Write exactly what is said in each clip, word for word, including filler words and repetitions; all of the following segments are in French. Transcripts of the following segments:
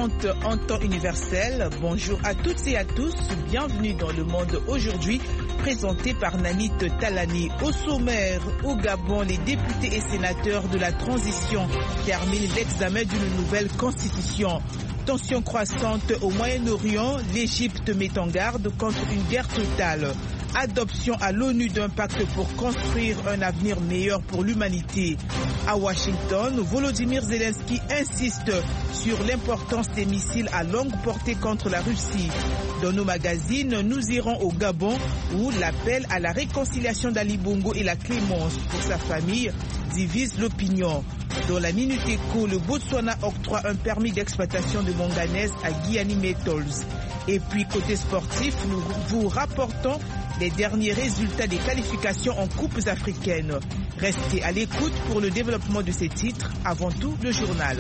croissante en temps universel. Bonjour à toutes et à tous. Bienvenue dans Le Monde aujourd'hui, présenté par Nanit Talani. Au sommaire, au Gabon, les députés et sénateurs de la transition terminent l'examen d'une nouvelle constitution. Tension croissante au Moyen-Orient, l'Égypte met en garde contre une guerre totale. Adoption à l'ONU d'un pacte pour construire un avenir meilleur pour l'humanité. À Washington, Volodymyr Zelensky insiste sur l'importance des missiles à longue portée contre la Russie. Dans nos magazines, nous irons au Gabon où l'appel à la réconciliation d'Ali Bongo et la clémence pour sa famille divise l'opinion. Dans la Minute Éco, le Botswana octroie un permis d'exploitation de manganèse à Guiani Metals. Et puis côté sportif, nous vous rapportons les derniers résultats des qualifications en coupes africaines. Restez à l'écoute pour le développement de ces titres. Avant tout, le journal.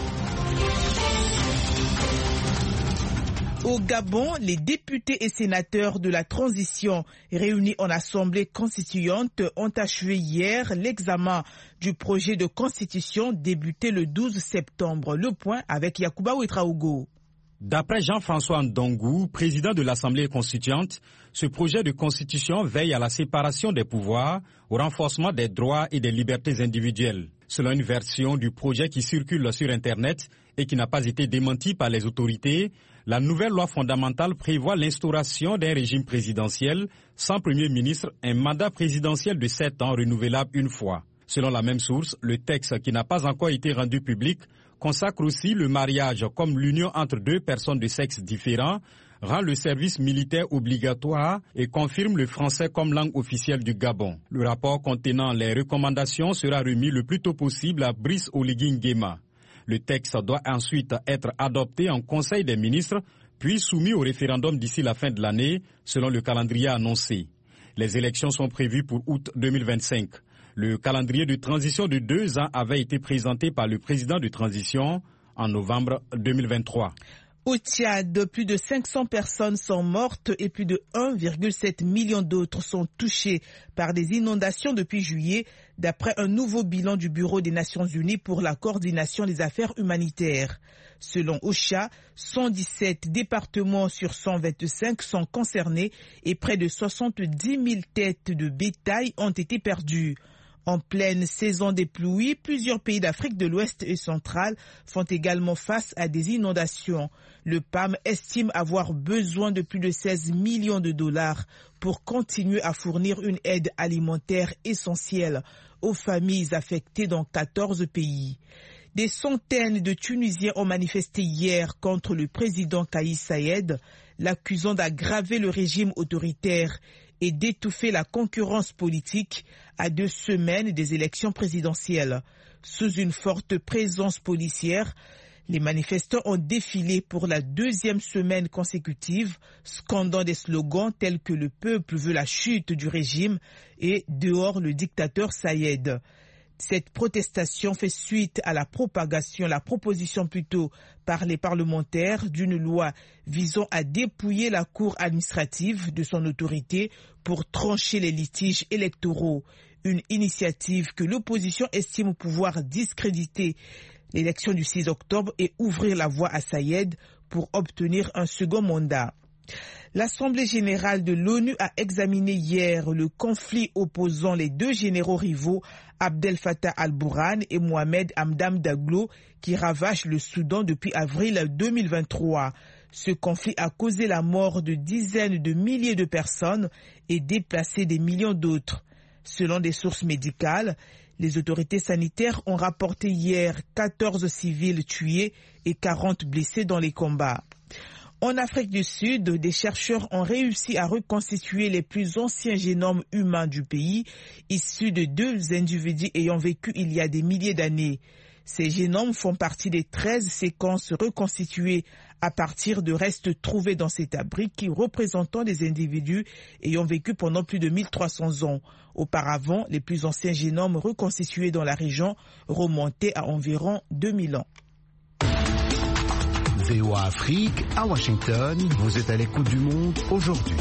Au Gabon, les députés et sénateurs de la transition réunis en assemblée constituante ont achevé hier l'examen du projet de constitution débuté le douze septembre. Le point avec Yacouba Ouetraogo. D'après Jean-François Ndongou, président de l'Assemblée constituante, ce projet de constitution veille à la séparation des pouvoirs, au renforcement des droits et des libertés individuelles. Selon une version du projet qui circule sur Internet et qui n'a pas été démentie par les autorités, la nouvelle loi fondamentale prévoit l'instauration d'un régime présidentiel sans Premier ministre, un mandat présidentiel de sept ans renouvelable une fois. Selon la même source, le texte qui n'a pas encore été rendu public consacre aussi le mariage comme l'union entre deux personnes de sexe différents, rend le service militaire obligatoire et confirme le français comme langue officielle du Gabon. Le rapport contenant les recommandations sera remis le plus tôt possible à Brice Oligui Nguema. Le texte doit ensuite être adopté en Conseil des ministres, puis soumis au référendum d'ici la fin de l'année, selon le calendrier annoncé. Les élections sont prévues pour août deux mille vingt-cinq. Le calendrier de transition de deux ans avait été présenté par le président de transition en novembre deux mille vingt-trois. Au Tchad, plus de cinq cents personnes sont mortes et plus de un virgule sept million d'autres sont touchées par des inondations depuis juillet, d'après un nouveau bilan du Bureau des Nations Unies pour la coordination des affaires humanitaires. Selon OCHA, cent dix-sept départements sur cent vingt-cinq sont concernés et près de soixante-dix mille têtes de bétail ont été perdues. En pleine saison des pluies, plusieurs pays d'Afrique de l'Ouest et centrale font également face à des inondations. Le P A M estime avoir besoin de plus de seize millions de dollars pour continuer à fournir une aide alimentaire essentielle aux familles affectées dans quatorze pays. Des centaines de Tunisiens ont manifesté hier contre le président Kais Saied, l'accusant d'aggraver le régime autoritaire et d'étouffer la concurrence politique à deux semaines des élections présidentielles. Sous une forte présence policière, les manifestants ont défilé pour la deuxième semaine consécutive, scandant des slogans tels que « Le peuple veut la chute du régime » et « Dehors le dictateur Saïed ». Cette protestation fait suite à la propagation, la proposition plutôt par les parlementaires d'une loi visant à dépouiller la Cour administrative de son autorité pour trancher les litiges électoraux. Une initiative que l'opposition estime pouvoir discréditer l'élection du six octobre et ouvrir la voie à Saïed pour obtenir un second mandat. L'Assemblée générale de l'ONU a examiné hier le conflit opposant les deux généraux rivaux Abdel Fattah al-Burhan et Mohamed Hamdan Daglo qui ravagent le Soudan depuis avril deux mille vingt-trois. Ce conflit a causé la mort de dizaines de milliers de personnes et déplacé des millions d'autres. Selon des sources médicales, les autorités sanitaires ont rapporté hier quatorze civils tués et quarante blessés dans les combats. En Afrique du Sud, des chercheurs ont réussi à reconstituer les plus anciens génomes humains du pays, issus de deux individus ayant vécu il y a des milliers d'années. Ces génomes font partie des treize séquences reconstituées à partir de restes trouvés dans cet abri qui représentent des individus ayant vécu pendant plus de mille trois cents ans. Auparavant, les plus anciens génomes reconstitués dans la région remontaient à environ deux mille ans. V O A Afrique, à Washington, vous êtes à l'écoute du monde aujourd'hui.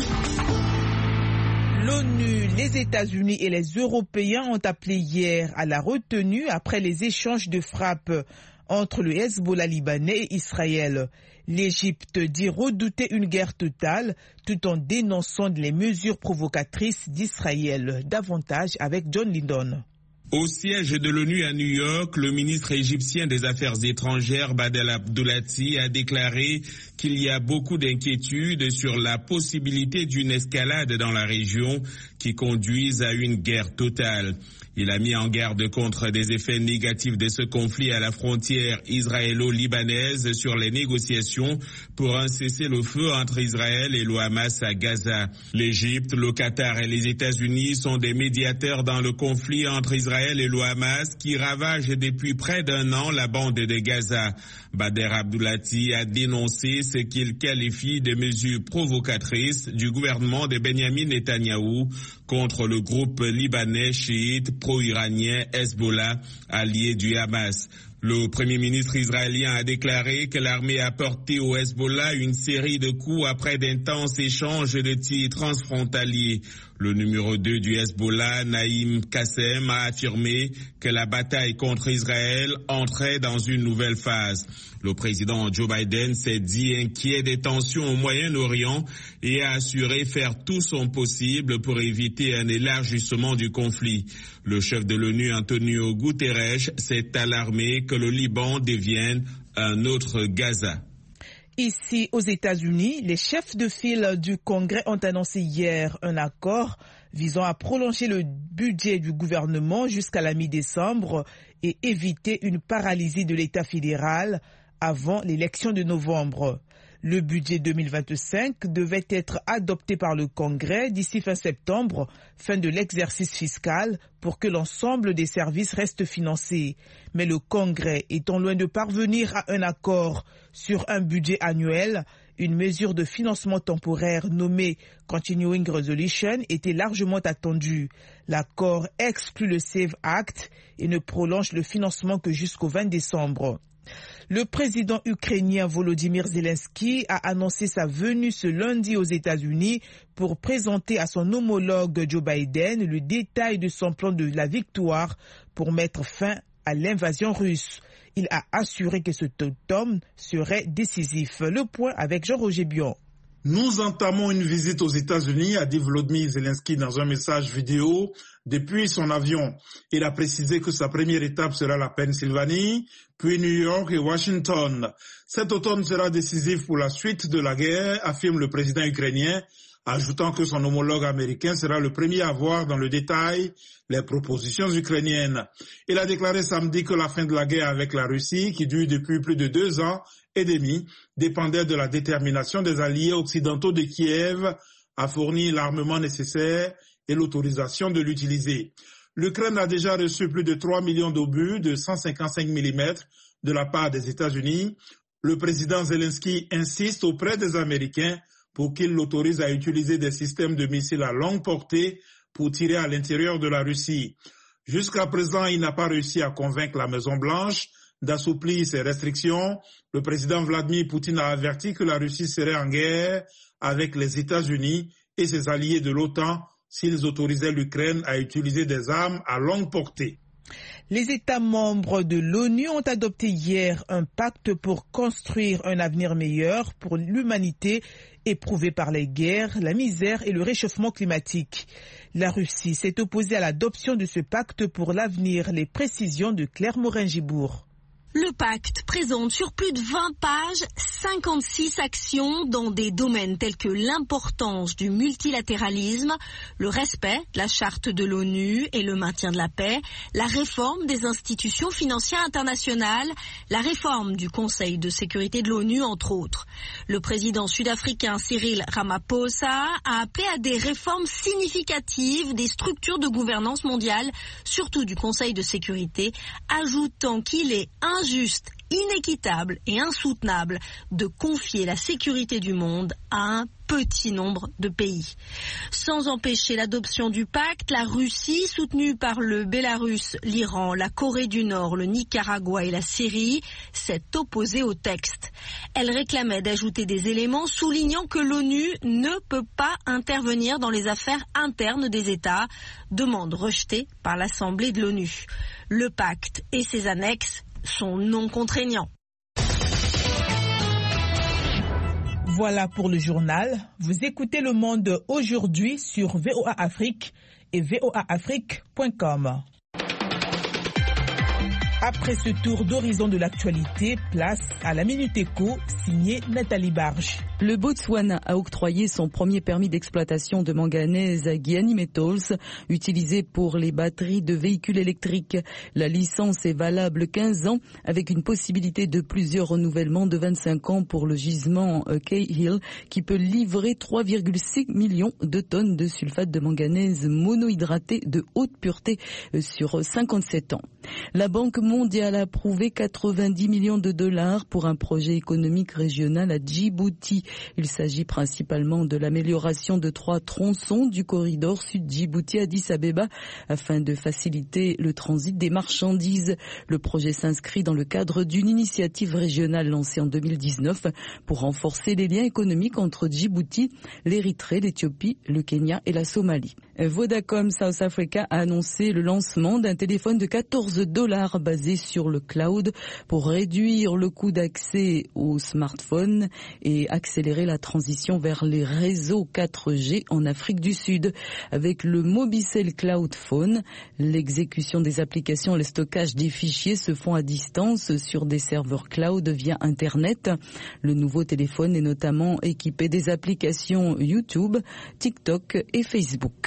L'ONU, les États-Unis et les Européens ont appelé hier à la retenue après les échanges de frappes entre le Hezbollah libanais et Israël. L'Égypte dit redouter une guerre totale tout en dénonçant les mesures provocatrices d'Israël. Davantage avec John Lydon. Au siège de l'ONU à New York, le ministre égyptien des Affaires étrangères Badel Abdoulati a déclaré qu'il y a beaucoup d'inquiétudes sur la possibilité d'une escalade dans la région qui conduise à une guerre totale. Il a mis en garde contre des effets négatifs de ce conflit à la frontière israélo-libanaise sur les négociations pour un cessez-le-feu entre Israël et le Hamas à Gaza. L'Égypte, le Qatar et les États-Unis sont des médiateurs dans le conflit entre Israël et le Hamas qui ravage depuis près d'un an la bande de Gaza. Bader Abdoulati a dénoncé ce qu'il qualifie de mesures provocatrices du gouvernement de Benyamin Netanyahou contre le groupe libanais chiite pro-iranien Hezbollah, allié du Hamas. Le premier ministre israélien a déclaré que l'armée a porté au Hezbollah une série de coups après d'intenses échanges de tirs transfrontaliers. Le numéro deux du Hezbollah, Naïm Qassem, a affirmé que la bataille contre Israël entrait dans une nouvelle phase. Le président Joe Biden s'est dit inquiet des tensions au Moyen-Orient et a assuré faire tout son possible pour éviter un élargissement du conflit. Le chef de l'ONU, Antonio Guterres, s'est alarmé que le Liban devienne un autre Gaza. Ici, aux États-Unis, les chefs de file du Congrès ont annoncé hier un accord visant à prolonger le budget du gouvernement jusqu'à la mi-décembre et éviter une paralysie de l'État fédéral avant l'élection de novembre. Le budget deux mille vingt-cinq devait être adopté par le Congrès d'ici fin septembre, fin de l'exercice fiscal, pour que l'ensemble des services restent financés. Mais le Congrès étant loin de parvenir à un accord sur un budget annuel, une mesure de financement temporaire nommée Continuing Resolution était largement attendue. L'accord exclut le SAVE Act et ne prolonge le financement que jusqu'au vingt décembre. Le président ukrainien Volodymyr Zelensky a annoncé sa venue ce lundi aux États-Unis pour présenter à son homologue Joe Biden le détail de son plan de la victoire pour mettre fin à l'invasion russe. Il a assuré que ce automne serait décisif. Le point avec Jean-Roger Bion. Nous entamons une visite aux États-Unis, a dit Volodymyr Zelensky dans un message vidéo depuis son avion. Il a précisé que sa première étape sera la Pennsylvanie, puis New York et Washington. Cet automne sera décisif pour la suite de la guerre, affirme le président ukrainien, ajoutant que son homologue américain sera le premier à voir dans le détail les propositions ukrainiennes. Il a déclaré samedi que la fin de la guerre avec la Russie, qui dure depuis plus de deux ans et demi, dépendait de la détermination des alliés occidentaux de Kiev à fournir l'armement nécessaire et l'autorisation de l'utiliser. L'Ukraine a déjà reçu plus de trois millions d'obus de cent cinquante-cinq millimètres de la part des États-Unis. Le président Zelensky insiste auprès des Américains pour qu'ils l'autorisent à utiliser des systèmes de missiles à longue portée pour tirer à l'intérieur de la Russie. Jusqu'à présent, il n'a pas réussi à convaincre la Maison-Blanche d'assouplir ses restrictions. Le président Vladimir Poutine a averti que la Russie serait en guerre avec les États-Unis et ses alliés de l'OTAN s'ils autorisaient l'Ukraine à utiliser des armes à longue portée. Les États membres de l'ONU ont adopté hier un pacte pour construire un avenir meilleur pour l'humanité éprouvée par les guerres, la misère et le réchauffement climatique. La Russie s'est opposée à l'adoption de ce pacte pour l'avenir. Les précisions de Claire Morin-Gibourg. Le pacte présente sur plus de vingt pages cinquante-six actions dans des domaines tels que l'importance du multilatéralisme, le respect de la charte de l'ONU et le maintien de la paix, la réforme des institutions financières internationales, la réforme du Conseil de sécurité de l'ONU, entre autres. Le président sud-africain Cyril Ramaphosa a appelé à des réformes significatives des structures de gouvernance mondiale, surtout du Conseil de sécurité, ajoutant qu'il est injuste Injuste, inéquitable et insoutenable de confier la sécurité du monde à un petit nombre de pays. Sans empêcher l'adoption du pacte, la Russie, soutenue par le Bélarus, l'Iran, la Corée du Nord, le Nicaragua et la Syrie, s'est opposée au texte. Elle réclamait d'ajouter des éléments soulignant que l'ONU ne peut pas intervenir dans les affaires internes des États, demande rejetée par l'Assemblée de l'ONU. Le pacte et ses annexes sont non contraignants. Voilà pour le journal. Vous écoutez Le Monde aujourd'hui sur V O A Afrique et V O A Afrique point com. Après ce tour d'horizon de l'actualité, place à la Minute Éco, signée Nathalie Barge. Le Botswana a octroyé son premier permis d'exploitation de manganèse à Guiani Metals, utilisé pour les batteries de véhicules électriques. La licence est valable quinze ans, avec une possibilité de plusieurs renouvellements de vingt-cinq ans pour le gisement Cahill, qui peut livrer trois virgule six millions de tonnes de sulfate de manganèse monohydraté de haute pureté sur cinquante-sept ans. La Banque mondiale a approuvé quatre-vingt-dix millions de dollars pour un projet économique régional à Djibouti. Il s'agit principalement de l'amélioration de trois tronçons du corridor sud-Djibouti-Addis Abeba afin de faciliter le transit des marchandises. Le projet s'inscrit dans le cadre d'une initiative régionale lancée en deux mille dix-neuf pour renforcer les liens économiques entre Djibouti, l'Érythrée, l'Éthiopie, le Kenya et la Somalie. Vodacom South Africa a annoncé le lancement d'un téléphone de quatorze dollars basé sur le cloud pour réduire le coût d'accès aux smartphones et accélérer la transition vers les réseaux quatre G en Afrique du Sud. Avec le Mobicel Cloud Phone, l'exécution des applications et le stockage des fichiers se font à distance sur des serveurs cloud via Internet. Le nouveau téléphone est notamment équipé des applications YouTube, TikTok et Facebook.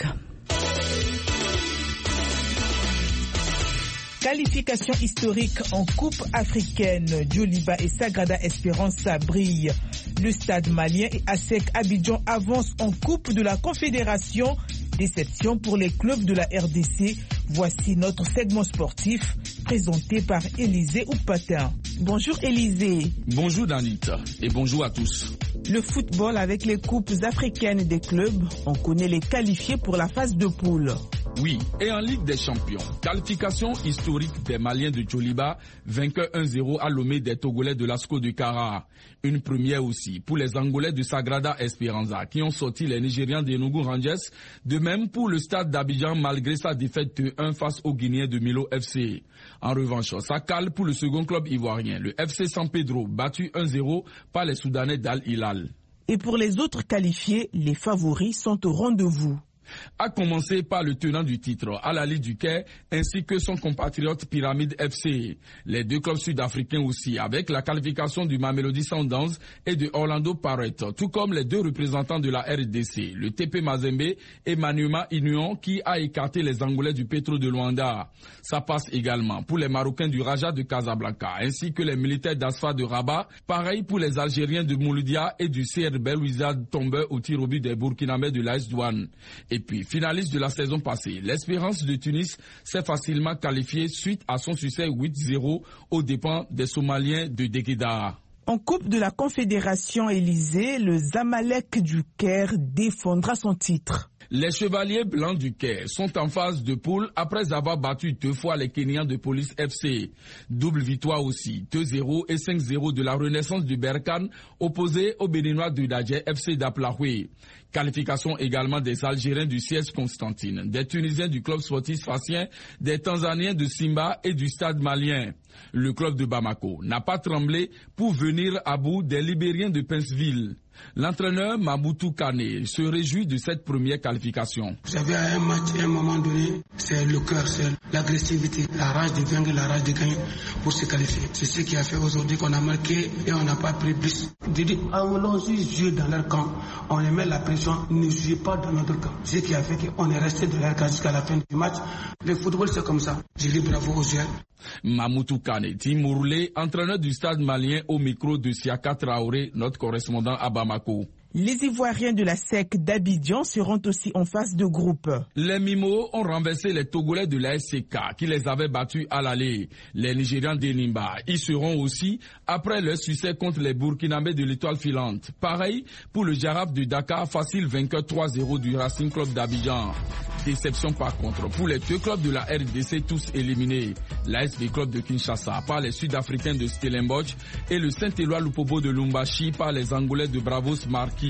Qualification historique en Coupe africaine. Djoliba et Sagrada Esperança brillent. Le stade malien et ASEC Abidjan avancent en Coupe de la Confédération. Déception pour les clubs de la R D C. Voici notre segment sportif présenté par Élisée Oupatin. Bonjour Élisée. Bonjour Danita et bonjour à tous. Le football avec les coupes africaines des clubs, on connaît les qualifiés pour la phase de poule. Oui, et en Ligue des Champions, qualification historique des Maliens de Djoliba, vainqueur un zéro à Lomé des Togolais de l'Asco de Kara. Une première aussi pour les Angolais de Sagrada Esperança qui ont sorti les Nigérians d'Enugu Rangers, de même pour le stade d'Abidjan malgré sa défaite deux un face aux Guinéens de Milo F C. En revanche, ça cale pour le second club ivoirien, le F C San Pedro, battu un zéro par les Soudanais d'Al Hilal. Et pour les autres qualifiés, les favoris sont au rendez-vous. À commencer par le tenant du titre, Al Ahly du Caire, ainsi que son compatriote Pyramide F C. Les deux clubs sud-africains aussi, avec la qualification du Mamelodi Sundowns et de Orlando Pirates, tout comme les deux représentants de la R D C, le T P Mazembe et Maniema Union, qui a écarté les Angolais du Petro de Luanda. Ça passe également pour les Marocains du Raja de Casablanca, ainsi que les militaires d'Asfa de Rabat, pareil pour les Algériens de Mouloudia et du C R B Wizard tombeur au tir au but des Burkinabés de l'A S Douane. Et puis, finaliste de la saison passée, l'Espérance de Tunis s'est facilement qualifiée suite à son succès huit zéro aux dépens des Somaliens de Degueda. En Coupe de la Confédération Élysée, le Zamalek du Caire défendra son titre. Les Chevaliers Blancs du Caire sont en phase de poule après avoir battu deux fois les Kenyans de Police F C. Double victoire aussi, deux zéro et cinq zéro de la Renaissance du Berkane opposé aux Béninois de Dadje F C d'Aplaoué. Qualification également des Algériens du C S Constantine, des Tunisiens du club sportif Fassien, des Tanzaniens de Simba et du stade malien. Le club de Bamako n'a pas tremblé pour venir à bout des Libériens de Pinceville. L'entraîneur Mamoutou Kane se réjouit de cette première qualification. J'avais un match à un moment donné, c'est le cœur, c'est l'agressivité, la rage de vaincre, la rage de gagner pour se qualifier. C'est ce qui a fait aujourd'hui qu'on a marqué et on n'a pas pris plus. Je dis, allons-y jouer dans leur camp. On les met la pression, ne jouez pas dans notre camp. Ce qui a fait qu'on est resté dans leur camp jusqu'à la fin du match. Le football, c'est comme ça. Je dis bravo aux joueurs. Mamoutou Kane, Tim Mourlé, entraîneur du stade malien au micro de Siaka Traoré, notre correspondant à Bamako. Les Ivoiriens de la S E C d'Abidjan seront aussi en phase de groupe. Les Mimos ont renversé les Togolais de la S C K qui les avaient battus à l'aller. Les Nigérians d'Enimba y seront aussi après leur succès contre les Burkinabés de l'Étoile filante. Pareil pour le Jaraaf de Dakar, facile vainqueur trois zéro du Racing Club d'Abidjan. Déception par contre pour les deux clubs de la R D C tous éliminés. L'A S V Club de Kinshasa par les Sud-Africains de Stellenbosch et le Saint-Éloi Lupobo de Lumbashi par les Angolais de Bravos Marquis.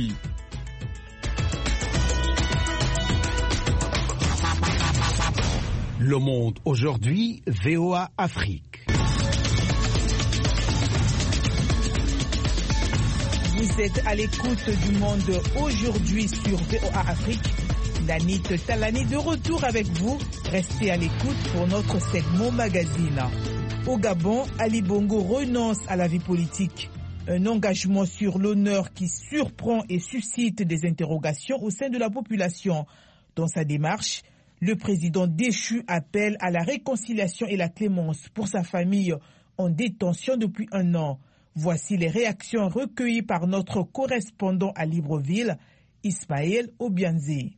Le Monde aujourd'hui, V O A Afrique. Vous êtes à l'écoute du Monde aujourd'hui sur V O A Afrique. Danit Talani de retour avec vous. Restez à l'écoute pour notre segment magazine. Au Gabon, Ali Bongo renonce à la vie politique. Un engagement sur l'honneur qui surprend et suscite des interrogations au sein de la population. Dans sa démarche, le président déchu appelle à la réconciliation et la clémence pour sa famille en détention depuis un an. Voici les réactions recueillies par notre correspondant à Libreville, Ismaël Obianze.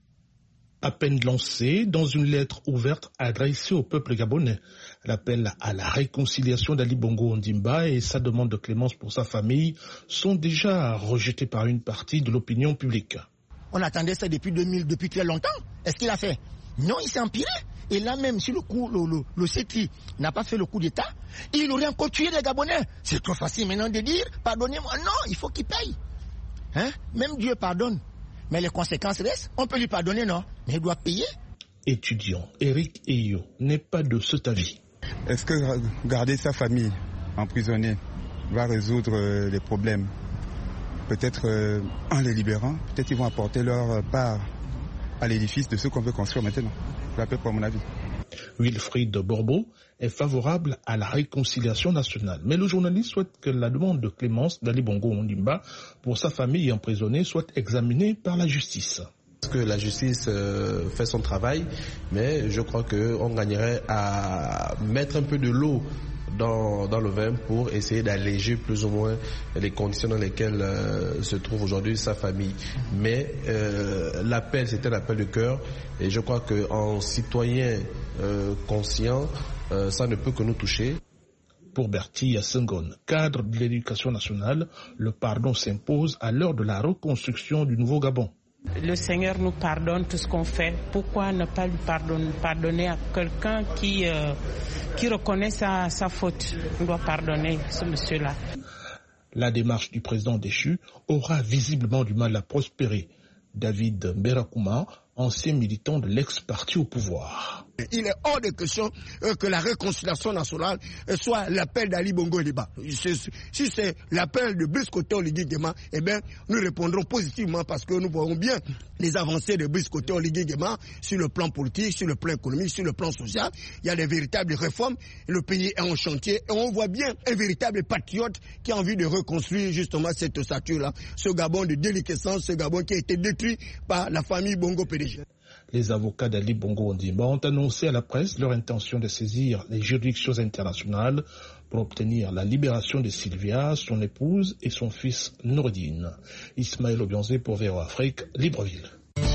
À peine lancé dans une lettre ouverte adressée au peuple gabonais, l'appel à la réconciliation d'Ali Bongo Ondimba et sa demande de clémence pour sa famille sont déjà rejetés par une partie de l'opinion publique. On attendait ça depuis deux mille, depuis très longtemps. Est-ce qu'il a fait? Non, il s'est empiré. Et là même, si le coup, le, le, le C T I n'a pas fait le coup d'État, il aurait encore tué les Gabonais. C'est trop facile maintenant de dire, pardonnez-moi. Non, il faut qu'il paye. Hein? Même Dieu pardonne. Mais les conséquences restent. On peut lui pardonner, non? Mais il doit payer. Étudiant Eric Eyo n'est pas de cet avis. Est-ce que garder sa famille emprisonnée va résoudre les problèmes? Peut-être euh, en les libérant, peut-être ils vont apporter leur part à l'édifice de ce qu'on veut construire maintenant. C'est à peu près mon avis. Wilfried Borbo est favorable à la réconciliation nationale. Mais le journaliste souhaite que la demande de clémence d'Ali Bongo Ondimba pour sa famille emprisonnée soit examinée par la justice. Parce que la justice euh, fait son travail, mais je crois qu'on gagnerait à mettre un peu de l'eau Dans, dans le vin pour essayer d'alléger plus ou moins les conditions dans lesquelles euh, se trouve aujourd'hui sa famille. Mais euh, l'appel, c'était un appel de cœur et je crois qu'en citoyen euh, conscient, euh, ça ne peut que nous toucher. Pour Bertie Senghone, cadre de l'éducation nationale, le pardon s'impose à l'heure de la reconstruction du nouveau Gabon. Le Seigneur nous pardonne tout ce qu'on fait. Pourquoi ne pas lui pardonner, pardonner à quelqu'un qui, euh, qui reconnaît sa, sa faute? On doit pardonner ce monsieur-là. La démarche du président déchu aura visiblement du mal à prospérer. David Mberakouma, ancien militant de l'ex-parti au pouvoir. Il est hors de question que la réconciliation nationale soit l'appel d'Ali Bongo Ondimba. Si c'est l'appel de Brice Koté Oligui Nguema, eh bien, nous répondrons positivement parce que nous voyons bien les avancées de Brice Koté Oligui Nguema sur le plan politique, sur le plan économique, sur le plan social. Il y a des véritables réformes. Le pays est en chantier et on voit bien un véritable patriote qui a envie de reconstruire justement cette statue-là. Ce Gabon de déliquescence, ce Gabon qui a été détruit par la famille Bongo P D G. Les avocats d'Ali Bongo Ondimba ont annoncé à la presse leur intention de saisir les juridictions internationales pour obtenir la libération de Sylvia, son épouse et son fils Noureddine. Ismaël Obianze pour V O A Afrique, Libreville.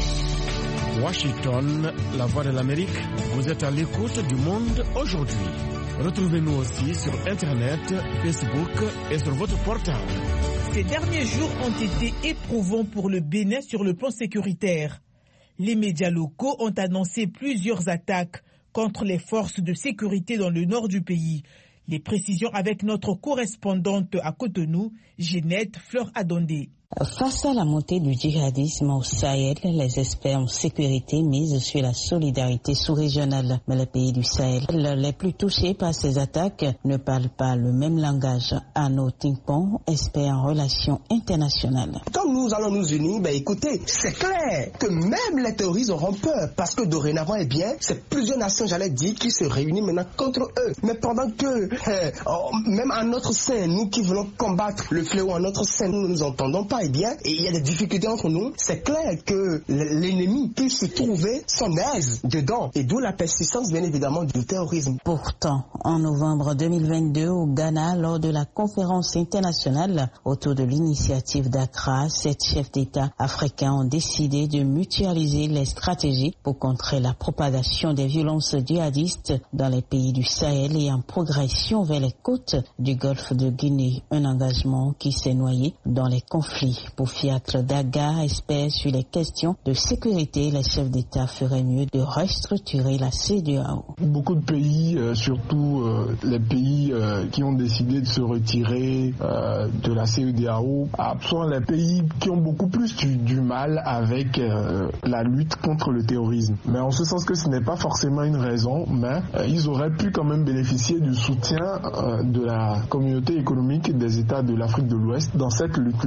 Washington, la voix de l'Amérique, vous êtes à l'écoute du Monde aujourd'hui. Retrouvez-nous aussi sur Internet, Facebook et sur votre portable. Ces derniers jours ont été éprouvants pour le Bénin sur le plan sécuritaire. Les médias locaux ont annoncé plusieurs attaques contre les forces de sécurité dans le nord du pays. Les précisions avec notre correspondante à Cotonou, Ginette Fleur-Adondé. Face à la montée du djihadisme au Sahel, les experts en sécurité misent sur la solidarité sous-régionale. Mais les pays du Sahel, les plus touchés par ces attaques, ne parlent pas le même langage. Arnaud Timpon, expert en relations internationales. Quand nous allons nous unir, ben écoutez, c'est clair que même les terroristes auront peur parce que dorénavant, eh bien, c'est plusieurs nations, j'allais dire, qui se réunissent maintenant contre eux. Mais pendant que, eh, oh, même en notre sein, nous qui voulons combattre le fléau en notre sein, nous ne nous entendons pas. Eh bien, et il y a des difficultés entre nous, c'est clair que l'ennemi peut se trouver son aise dedans, et d'où la persistance bien évidemment du terrorisme. Pourtant, en novembre deux mille vingt-deux au Ghana, lors de la conférence internationale autour de l'initiative d'Accra, sept chefs d'État africains ont décidé de mutualiser les stratégies pour contrer la propagation des violences djihadistes dans les pays du Sahel et en progression vers les côtes du golfe de Guinée. Un engagement qui s'est noyé dans les conflits. Pour Fiacre Daga, expert sur les questions de sécurité, les chefs d'État feraient mieux de restructurer la C E D E A O. Beaucoup de pays, euh, surtout euh, les pays euh, qui ont décidé de se retirer euh, de la C E D A O, sont les pays qui ont beaucoup plus du, du mal avec euh, la lutte contre le terrorisme. Mais en ce sens que ce n'est pas forcément une raison, mais euh, ils auraient pu quand même bénéficier du soutien euh, de la communauté économique des États de l'Afrique de l'Ouest dans cette lutte-là. Mais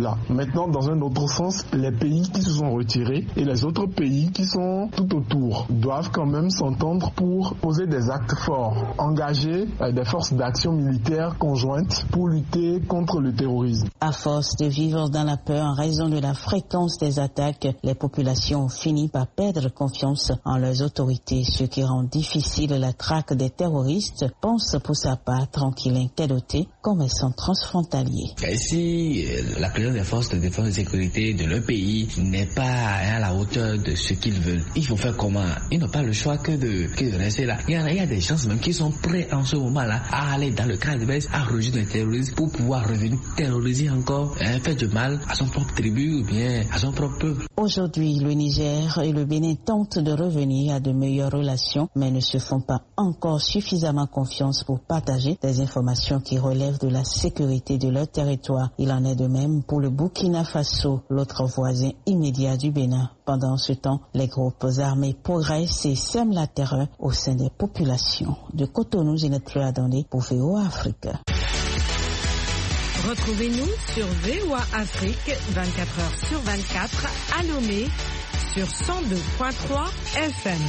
Maintenant, dans un autre sens, les pays qui se sont retirés et les autres pays qui sont tout autour doivent quand même s'entendre pour poser des actes forts, engager des forces d'action militaire conjointes pour lutter contre le terrorisme. À force de vivre dans la peur en raison de la fréquence des attaques, les populations ont fini par perdre confiance en leurs autorités, ce qui rend difficile la traque des terroristes, pense pour sa part Tranquille Intedoté, commerçant transfrontalier. Et si la présence des forces de défense et de sécurité de leur pays n'est pas à la hauteur de ce qu'ils veulent, il faut faire comment? Ils n'ont pas le choix que de, que de rester là. Il y, a, il y a des gens même qui sont prêts en ce moment-là à aller dans le cadre de base, à rejoindre les terroristes pour pouvoir revenir terroriser encore, hein, faire du mal à son propre tribu ou bien à son propre peuple. Aujourd'hui, le Niger et le Bénin tentent de revenir à de meilleures relations, mais ne se font pas encore suffisamment confiance pour partager des informations qui relèvent de la sécurité de leur territoire. Il en est de même pour le Burkina Faso, l'autre voisin immédiat du Bénin. Pendant ce temps, les groupes armés progressent et sèment la terreur au sein des populations. De Cotonou, Ginette Fleur Adondé pour V O A Afrique. Retrouvez-nous sur V O A Afrique vingt-quatre heures sur vingt-quatre à Lomé sur cent deux virgule trois F M.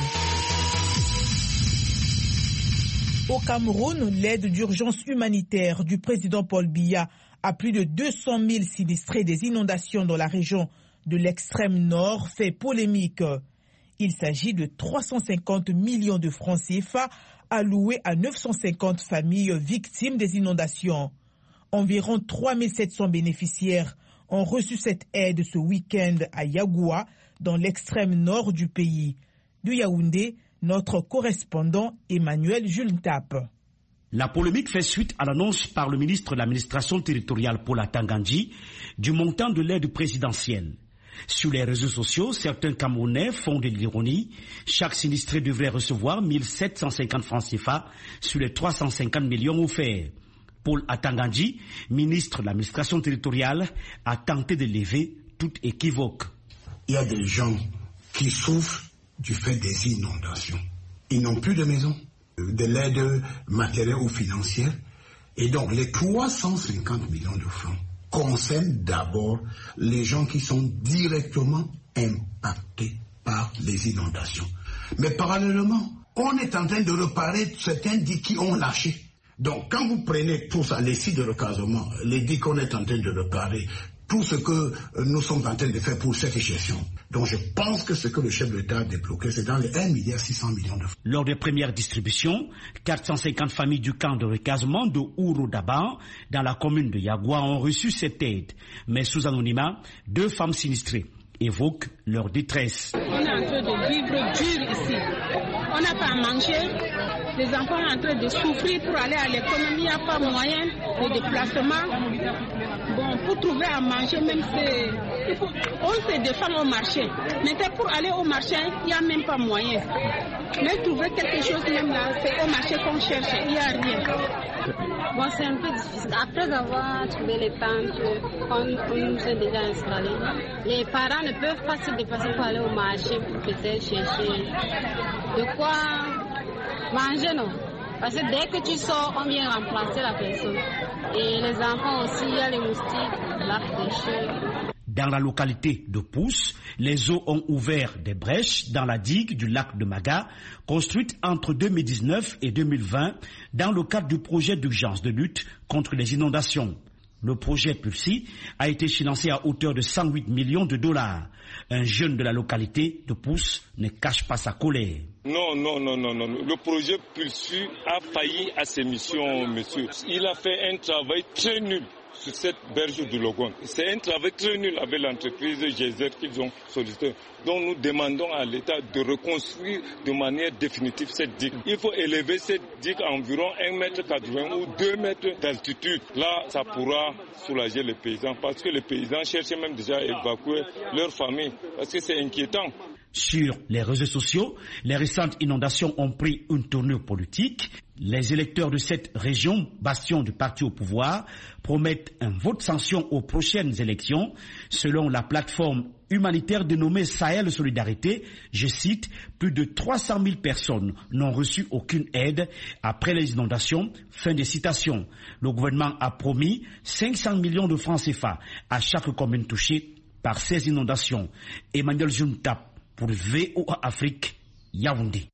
Au Cameroun, l'aide d'urgence humanitaire du président Paul Biya à plus de deux cent mille sinistrés des inondations dans la région de l'extrême nord fait polémique. Il s'agit de trois cent cinquante millions de francs C F A alloués à neuf cent cinquante familles victimes des inondations. Environ trois mille sept cents bénéficiaires ont reçu cette aide ce week-end à Yagoua, dans l'extrême nord du pays. De Yaoundé, notre correspondant Emmanuel Jultap. La polémique fait suite à l'annonce par le ministre de l'administration territoriale Paul Atangandji du montant de l'aide présidentielle. Sur les réseaux sociaux, certains Camerounais font de l'ironie. Chaque sinistré devrait recevoir mille sept cent cinquante francs C F A sur les trois cent cinquante millions offerts. Paul Atangandji, ministre de l'administration territoriale, a tenté de lever toute équivoque. Il y a des gens qui souffrent du fait des inondations. Ils n'ont plus de maison, de l'aide matérielle ou financière. Et donc les trois cent cinquante millions de francs concernent d'abord les gens qui sont directement impactés par les inondations. Mais parallèlement, on est en train de réparer certains digues qui ont lâché. Donc quand vous prenez tout ça, les sites de recasement, les digues qu'on est en train de réparer, tout ce que nous sommes en train de faire pour cette gestion. Donc je pense que ce que le chef de l'État a débloqué, c'est dans les un milliard six cents millions de francs. Lors des premières distributions, quatre cent cinquante familles du camp de recasement de Ouro-Daba, dans la commune de Yagoua, ont reçu cette aide. Mais sous anonymat, deux femmes sinistrées évoquent leur détresse. On est en train de vivre dur ici. On n'a pas à manger. Les enfants sont en train de souffrir pour aller à l'école. Il n'y a pas moyen de déplacement. Bon, pour trouver à manger, même c'est... On se défend au marché. Mais pour aller au marché, il n'y a même pas moyen. Mais trouver quelque chose, même là, c'est au marché qu'on cherche. Il n'y a rien. Bon, c'est un peu difficile. Après avoir trouvé les tentes, on, on nous a déjà installés. Les parents ne peuvent pas se déplacer pour aller au marché pour peut-être chercher de quoi manger, non. Parce que dès que tu sors, on vient remplacer la personne. Et les enfants aussi, il y a les moustiques, la fraîcheur. Dans la localité de Pousse, les eaux ont ouvert des brèches dans la digue du lac de Maga, construite entre deux mille dix-neuf et deux mille vingt dans le cadre du projet d'urgence de lutte contre les inondations. Le projet Pulsi a été financé à hauteur de cent huit millions de dollars. Un jeune de la localité de Pousse ne cache pas sa colère. Non, non, non, non, non. Le projet Pulsi a failli à ses missions, monsieur. Il a fait un travail très nul sur cette berge du Logon. C'est un travail très nul avec l'entreprise G E Z qu'ils ont sollicité. Donc nous demandons à l'État de reconstruire de manière définitive cette digue. Il faut élever cette digue à environ un mètre quatre-vingts ou deux mètres d'altitude. Là, ça pourra soulager les paysans parce que les paysans cherchent même déjà à évacuer leur famille parce que c'est inquiétant. Sur les réseaux sociaux, les récentes inondations ont pris une tournure politique. Les électeurs de cette région, bastion du parti au pouvoir, promettent un vote sanction aux prochaines élections. Selon la plateforme humanitaire dénommée Sahel Solidarité, je cite, plus de trois cent mille personnes n'ont reçu aucune aide après les inondations. Fin de citation. Le gouvernement a promis cinq cents millions de francs C F A à chaque commune touchée par ces inondations. Emmanuel Juntap pour V O A Afrique, Yaoundé.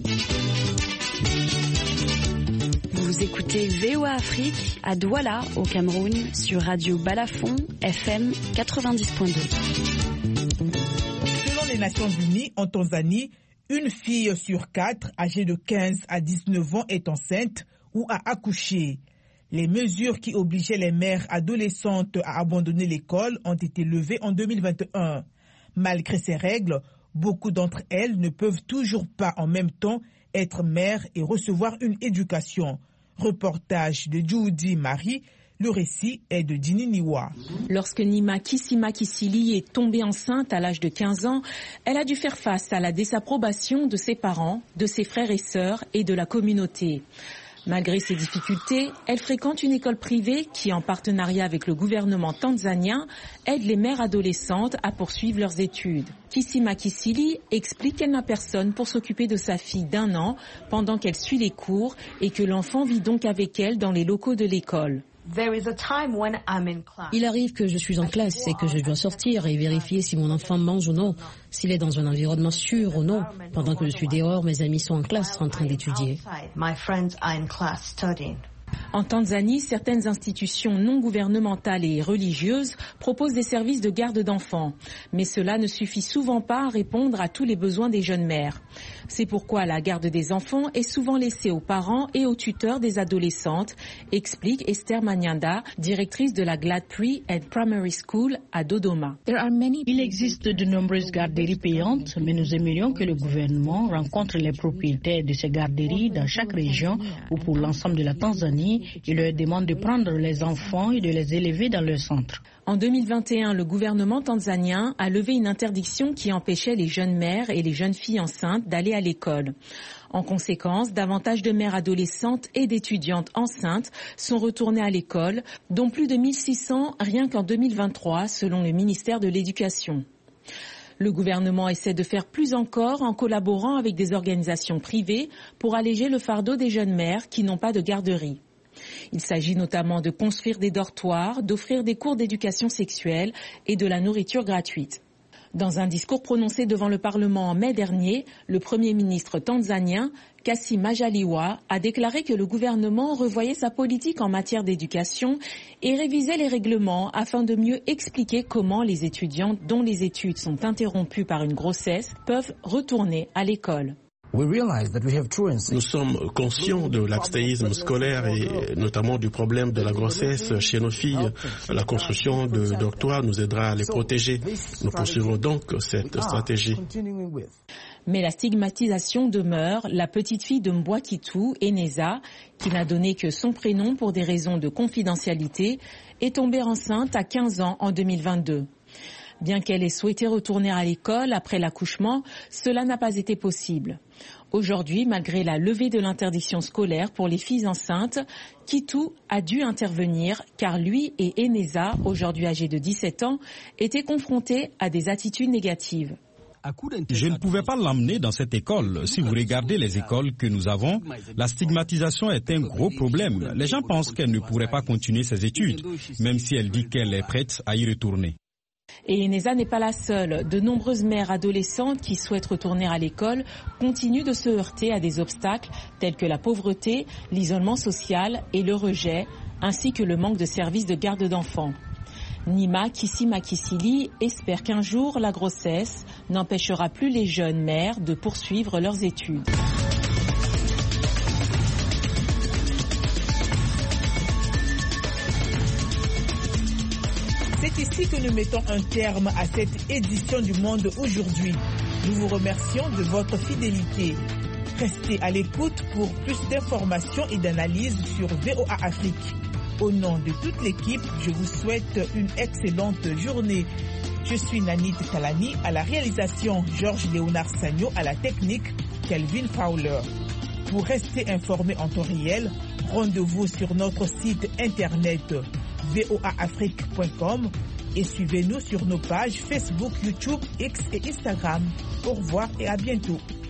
Vous écoutez V O A Afrique à Douala, au Cameroun, sur Radio Balafon, F M quatre-vingt-dix point deux. Selon les Nations Unies, en Tanzanie, une fille sur quatre âgée de quinze à dix-neuf ans est enceinte ou a accouché. Les mesures qui obligeaient les mères adolescentes à abandonner l'école ont été levées en deux mille vingt et un. Malgré ces règles, beaucoup d'entre elles ne peuvent toujours pas en même temps être mères et recevoir une éducation. Reportage de Djoudi Marie, le récit est de Dini Niwa. Lorsque Nima Kissima Kissili est tombée enceinte à l'âge de quinze ans, elle a dû faire face à la désapprobation de ses parents, de ses frères et sœurs et de la communauté. Malgré ces difficultés, elle fréquente une école privée qui, en partenariat avec le gouvernement tanzanien, aide les mères adolescentes à poursuivre leurs études. Kissima Kissili explique qu'elle n'a personne pour s'occuper de sa fille d'un an pendant qu'elle suit les cours et que l'enfant vit donc avec elle dans les locaux de l'école. Il arrive que je suis en classe et que je dois sortir et vérifier si mon enfant mange ou non, s'il est dans un environnement sûr ou non. Pendant que je suis dehors, mes amis sont en classe en train d'étudier. En Tanzanie, certaines institutions non gouvernementales et religieuses proposent des services de garde d'enfants. Mais cela ne suffit souvent pas à répondre à tous les besoins des jeunes mères. C'est pourquoi la garde des enfants est souvent laissée aux parents et aux tuteurs des adolescentes, explique Esther Manyanda, directrice de la Glad Pre and Primary School à Dodoma. Il existe de nombreuses garderies payantes, mais nous aimerions que le gouvernement rencontre les propriétaires de ces garderies dans chaque région ou pour l'ensemble de la Tanzanie et leur demande de prendre les enfants et de les élever dans leur centre. En deux mille vingt et un, le gouvernement tanzanien a levé une interdiction qui empêchait les jeunes mères et les jeunes filles enceintes d'aller à l'école. En conséquence, davantage de mères adolescentes et d'étudiantes enceintes sont retournées à l'école, dont plus de mille six cents rien qu'en deux mille vingt-trois, selon le ministère de l'Éducation. Le gouvernement essaie de faire plus encore en collaborant avec des organisations privées pour alléger le fardeau des jeunes mères qui n'ont pas de garderie. Il s'agit notamment de construire des dortoirs, d'offrir des cours d'éducation sexuelle et de la nourriture gratuite. Dans un discours prononcé devant le Parlement en mai dernier, le Premier ministre tanzanien, Kassim Majaliwa, a déclaré que le gouvernement revoyait sa politique en matière d'éducation et révisait les règlements afin de mieux expliquer comment les étudiants dont les études sont interrompues par une grossesse peuvent retourner à l'école. Nous sommes conscients de l'abstéisme scolaire et notamment du problème de la grossesse chez nos filles. La construction de dortoirs nous aidera à les protéger. Nous poursuivrons donc cette stratégie. Mais la stigmatisation demeure. La petite fille de Mbwakitu, Eneza, qui n'a donné que son prénom pour des raisons de confidentialité, est tombée enceinte à quinze ans en deux mille vingt-deux. Bien qu'elle ait souhaité retourner à l'école après l'accouchement, cela n'a pas été possible. Aujourd'hui, malgré la levée de l'interdiction scolaire pour les filles enceintes, Kitu a dû intervenir car lui et Eneza, aujourd'hui âgés de dix-sept ans, étaient confrontés à des attitudes négatives. Je ne pouvais pas l'emmener dans cette école. Si vous regardez les écoles que nous avons, la stigmatisation est un gros problème. Les gens pensent qu'elle ne pourrait pas continuer ses études, même si elle dit qu'elle est prête à y retourner. Et Eneza n'est pas la seule. De nombreuses mères adolescentes qui souhaitent retourner à l'école continuent de se heurter à des obstacles tels que la pauvreté, l'isolement social et le rejet, ainsi que le manque de services de garde d'enfants. Nima Kissima Kissili espère qu'un jour la grossesse n'empêchera plus les jeunes mères de poursuivre leurs études. C'est ici que nous mettons un terme à cette édition du Monde aujourd'hui. Nous vous remercions de votre fidélité. Restez à l'écoute pour plus d'informations et d'analyses sur V O A Afrique. Au nom de toute l'équipe, je vous souhaite une excellente journée. Je suis Nanit Talani à la réalisation, Georges Léonard Sagno à la technique, Kelvin Fowler. Pour rester informé en temps réel, rendez-vous sur notre site internet v o a afrique point com et suivez-nous sur nos pages Facebook, YouTube, X et Instagram. Au revoir et à bientôt.